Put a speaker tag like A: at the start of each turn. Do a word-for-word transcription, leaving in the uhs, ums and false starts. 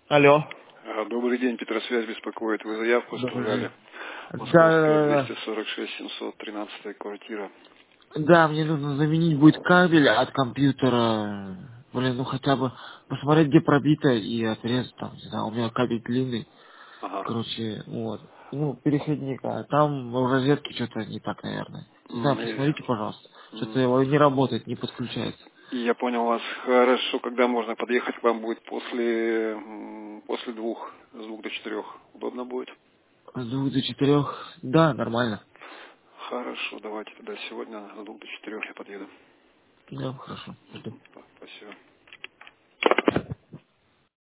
A: Алло.
B: А, Добрый день, Петросвязь беспокоит. Вы заявку
A: Добрый день.
B: оставляли. Московская,
A: Да,
B: двести сорок шесть, семьсот тринадцатая квартира.
A: да, мне нужно заменить будет кабель от компьютера. Блин, ну хотя бы посмотреть, где пробито и отрез там, не знаю, у меня кабель длинный.
B: Ага.
A: Короче, вот. Ну, переходник, а там в розетке что-то не так, наверное. Не знаю,
B: М, э,
A: посмотрите, пожалуйста. Что-то
B: м.
A: его не работает, не подключается.
B: Я понял вас. Хорошо, когда можно подъехать к вам будет после, м, после двух, с двух до четырех. Удобно будет?
A: С двух до четырех, да, нормально.
B: Хорошо, давайте тогда сегодня с двух до четырех я подъеду.
A: Да, хорошо, жду.
B: Спасибо.